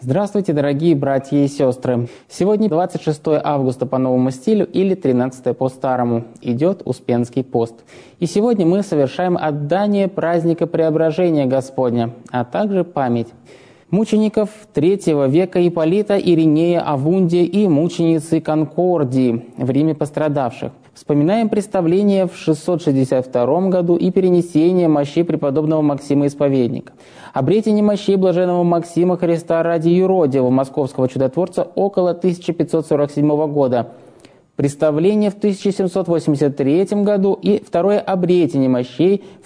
Здравствуйте, дорогие братья и сестры! Сегодня 26 августа по новому стилю или 13 по старому. Идет Успенский пост. И сегодня мы совершаем отдание праздника Преображения Господня, а также память мучеников III века Ипполита, Иринея, Авундия и мученицы Конкордии, в Риме пострадавших. Вспоминаем представление в 662 году и перенесение мощей преподобного Максима Исповедника. Обретение мощей блаженного Максима Христа ради юродивого московского чудотворца около 1547 года. Представление в 1783 году и второе обретение мощей в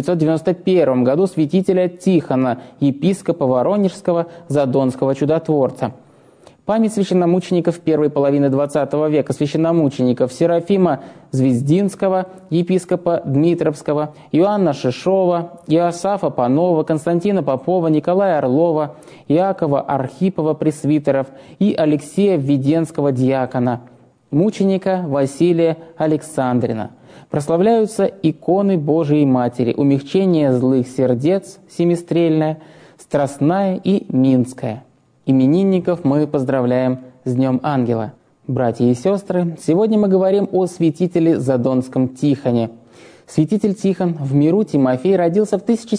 1991 году святителя Тихона, епископа Воронежского, Задонского чудотворца. Память священномучеников первой половины XX века, священномучеников Серафима Звездинского, епископа Дмитровского, Иоанна Шишова, Иосафа Панова, Константина Попова, Николая Орлова, Иакова Архипова, пресвитеров и Алексея Введенского, диакона, мученика Василия Александрина. Прославляются иконы Божией Матери, умягчение злых сердец, семистрельная, страстная и минская. Именинников мы поздравляем с Днем Ангела. Братья и сестры, сегодня мы говорим о святителе Задонском Тихоне. Святитель Тихон в миру Тимофей родился в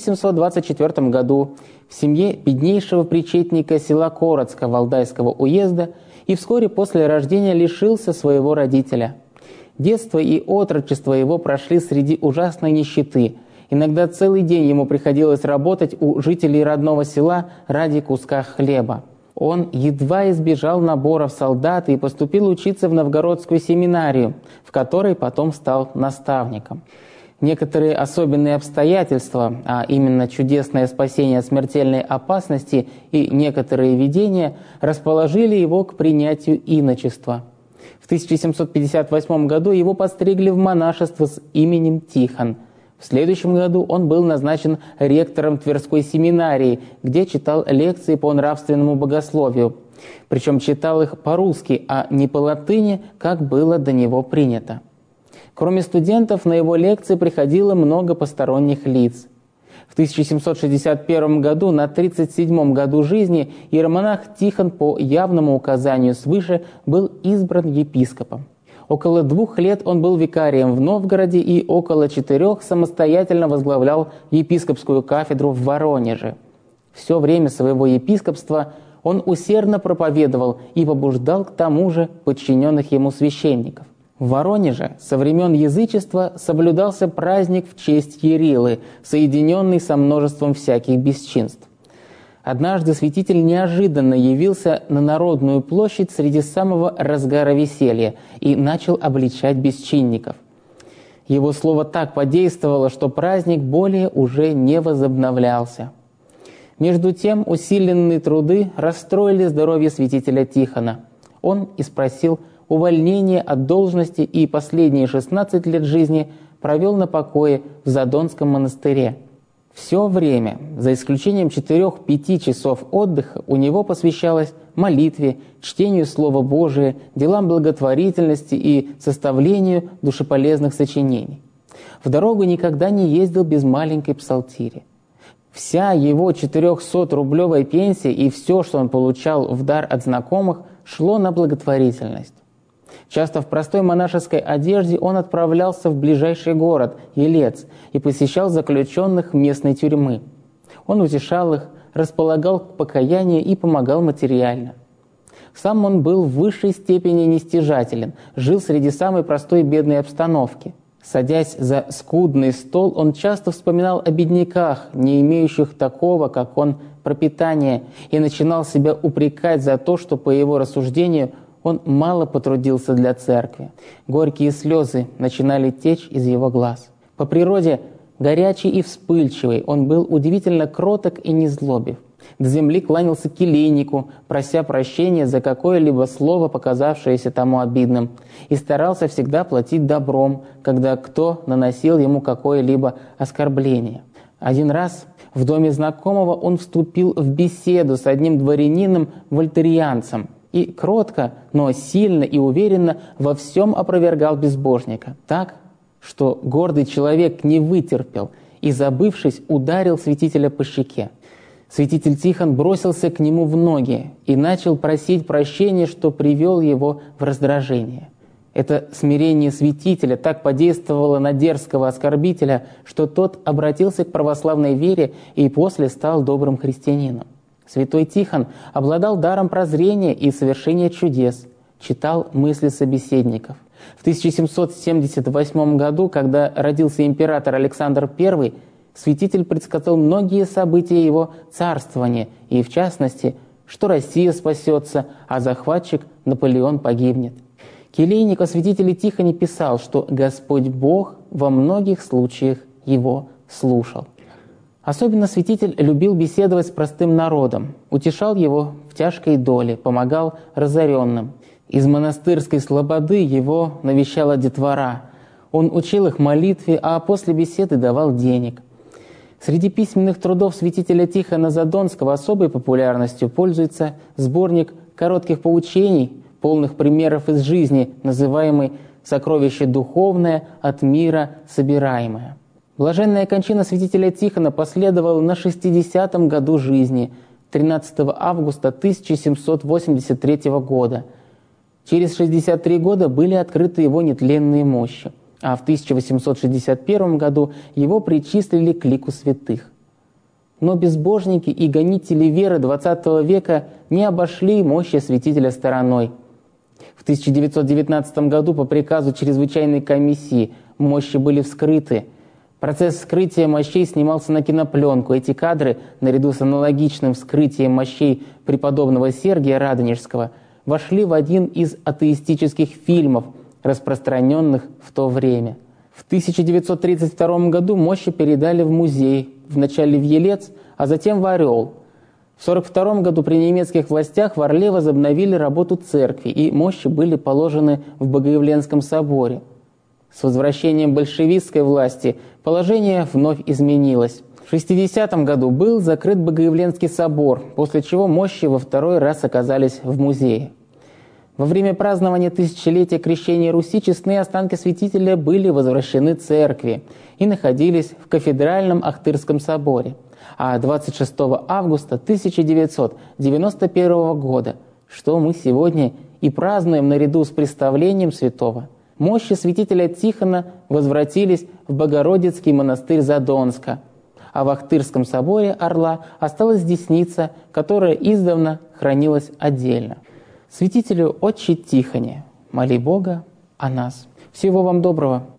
1724 году в семье беднейшего причетника села Коротска Валдайского уезда и вскоре после рождения лишился своего родителя. Детство и отрочество его прошли среди ужасной нищеты. Иногда целый день ему приходилось работать у жителей родного села ради куска хлеба. Он едва избежал набора в солдаты и поступил учиться в Новгородскую семинарию, в которой потом стал наставником. Некоторые особенные обстоятельства, а именно чудесное спасение от смертельной опасности и некоторые видения, расположили его к принятию иночества. В 1758 году его постригли в монашество с именем Тихон. В следующем году он был назначен ректором Тверской семинарии, где читал лекции по нравственному богословию. Причем читал их по-русски, а не по латыни, как было до него принято. Кроме студентов, на его лекции приходило много посторонних лиц. В 1761 году, на 37-м году жизни, иеромонах Тихон по явному указанию свыше был избран епископом. Около 2 лет он был викарием в Новгороде и около 4 самостоятельно возглавлял епископскую кафедру в Воронеже. Все время своего епископства он усердно проповедовал и побуждал к тому же подчиненных ему священников. В Воронеже со времен язычества соблюдался праздник в честь Ярилы, соединенный со множеством всяких бесчинств. Однажды святитель неожиданно явился на Народную площадь среди самого разгара веселья и начал обличать бесчинников. Его слово так подействовало, что праздник более уже не возобновлялся. Между тем усиленные труды расстроили здоровье святителя Тихона. Он испросил увольнение от должности и последние 16 лет жизни провел на покое в Задонском монастыре. Все время, за исключением 4-5 часов отдыха, у него посвящалось молитве, чтению Слова Божия, делам благотворительности и составлению душеполезных сочинений. В дорогу никогда не ездил без маленькой псалтири. Вся его 400-рублевая пенсия и все, что он получал в дар от знакомых, шло на благотворительность. Часто в простой монашеской одежде он отправлялся в ближайший город, Елец, и посещал заключенных местной тюрьмы. Он утешал их, располагал к покаянию и помогал материально. Сам он был в высшей степени нестяжателен, жил среди самой простой бедной обстановки. Садясь за скудный стол, он часто вспоминал о бедняках, не имеющих такого, как он, пропитания, и начинал себя упрекать за то, что, по его рассуждению, он мало потрудился для церкви. Горькие слезы начинали течь из его глаз. По природе горячий и вспыльчивый, он был удивительно кроток и незлобив. До земли кланялся келейнику, прося прощения за какое-либо слово, показавшееся тому обидным, и старался всегда платить добром, когда кто наносил ему какое-либо оскорбление. Один раз в доме знакомого он вступил в беседу с одним дворянином-вольтерианцем, и кротко, но сильно и уверенно во всем опровергал безбожника, так, что гордый человек не вытерпел и, забывшись, ударил святителя по щеке. Святитель Тихон бросился к нему в ноги и начал просить прощения, что привел его в раздражение. Это смирение святителя так подействовало на дерзкого оскорбителя, что тот обратился к православной вере и после стал добрым христианином. Святой Тихон обладал даром прозрения и совершения чудес, читал мысли собеседников. В 1778 году, когда родился император Александр I, святитель предсказал многие события его царствования, и в частности, что Россия спасется, а захватчик Наполеон погибнет. Келейник о святителе Тихоне писал, что Господь Бог во многих случаях его слушал. Особенно святитель любил беседовать с простым народом, утешал его в тяжкой доле, помогал разоренным. Из монастырской слободы его навещала детвора. Он учил их молитве, а после беседы давал денег. Среди письменных трудов святителя Тихона Задонского особой популярностью пользуется сборник коротких поучений, полных примеров из жизни, называемый «Сокровище духовное от мира собираемое». Блаженная кончина святителя Тихона последовала на 60-м году жизни, 13 августа 1783 года. Через 63 года были открыты его нетленные мощи, а в 1861 году его причислили к лику святых. Но безбожники и гонители веры XX века не обошли мощи святителя стороной. В 1919 году по приказу чрезвычайной комиссии мощи были вскрыты. Процесс вскрытия мощей снимался на кинопленку. Эти кадры, наряду с аналогичным вскрытием мощей преподобного Сергия Радонежского, вошли в один из атеистических фильмов, распространенных в то время. В 1932 году мощи передали в музей, вначале в Елец, а затем в Орел. В 1942 году при немецких властях в Орле возобновили работу церкви, и мощи были положены в Богоявленском соборе. С возвращением большевистской власти положение вновь изменилось. В 1960 году был закрыт Богоявленский собор, после чего мощи во второй раз оказались в музее. Во время празднования тысячелетия крещения Руси честные останки святителя были возвращены церкви и находились в кафедральном Ахтырском соборе. А 26 августа 1991 года, что мы сегодня и празднуем наряду с представлением святого, мощи святителя Тихона возвратились в Богородицкий монастырь Задонска, а в Ахтырском соборе Орла осталась десница, которая издавна хранилась отдельно. Святителю Отче Тихоне, моли Бога о нас. Всего вам доброго!